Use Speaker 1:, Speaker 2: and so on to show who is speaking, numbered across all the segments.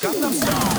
Speaker 1: Gangnam Style.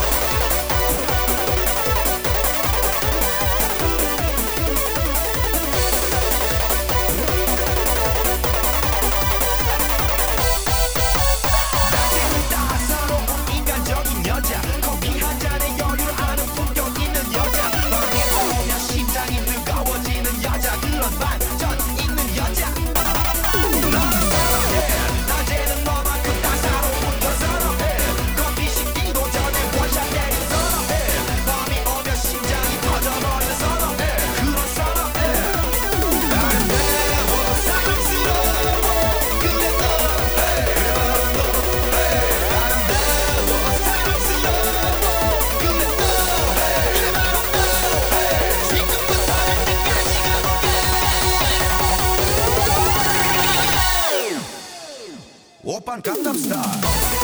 Speaker 1: 오빤 Gangnam Style.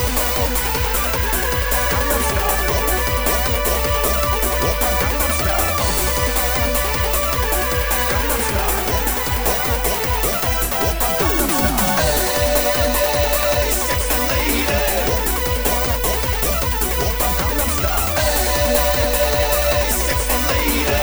Speaker 1: Gangnam Style. 오빤 Gangnam Style. Gangnam Style. 오빤 Gangnam Style. Hey, sexy lady. 오빤 Gangnam Style. Hey, sexy lady.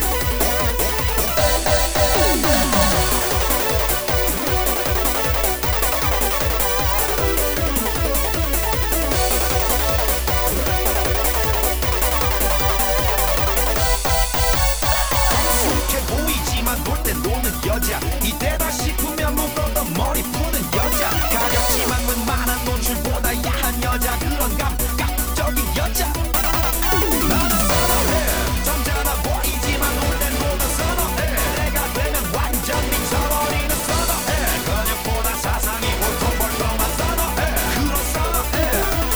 Speaker 1: 여자 이때다 싶으면 묶었던 머리 푸는 여자 가볍지만 웬만한 노출보다 야한 여자 그런 감각적인 여자 나는 선호해 점잖아 보이지만 올 땐 모두 선호해 내가 되면 완전 미쳐버리는 선호해 근육보다 사상이 볼통볼통한 선호해 그런 선호해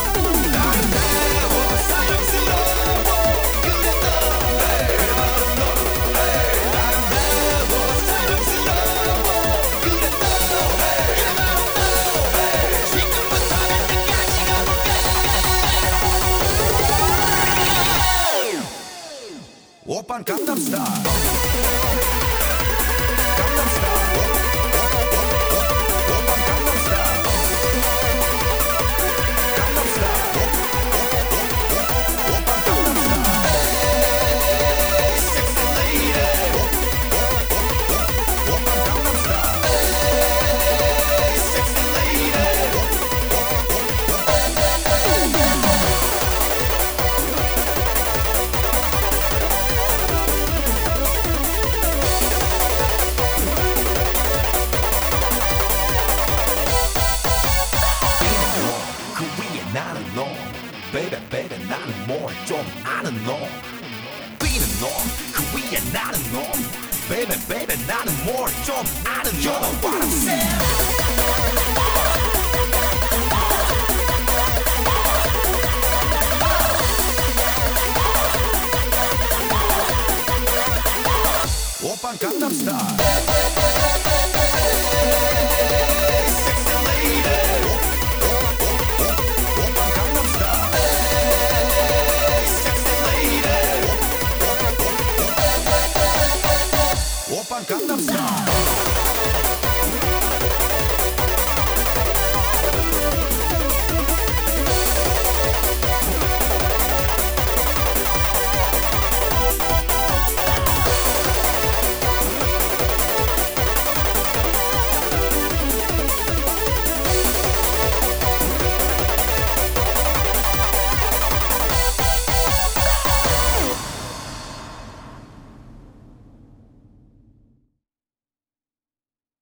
Speaker 1: 아름다워 사랑스러워 그래 너 그래 너 아름다워 오빤 Gangnam Style. Gangnam Style. 오빤 Gangnam Style. Gangnam Style. 오빤 Gangnam Style. Hey, sexy lady. 오빤 Gangnam Style. Hey, sexy lady. 나는 너 baby baby 나는 뭘 좀 아는 너 뛰는 너 그 위에 나는 너 baby baby 나는 뭘 좀 아는 너 You know what I'm saying 오빤 Gangnam Style. 오빤 Gangnam Style.